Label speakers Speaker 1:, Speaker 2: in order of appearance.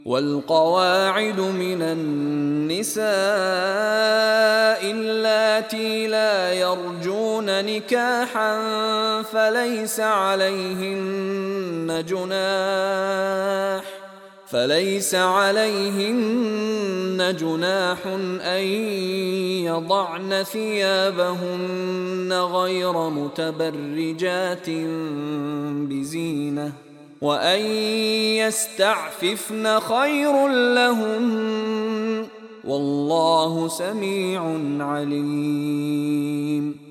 Speaker 1: والقواعد من النساء اللاتي لا يرجون نكاحا فليس عليهن جناح أن يضعن ثيابهن غير متبرجات بزينة، وأن يستعففن خير لهن، والله سميع عليم.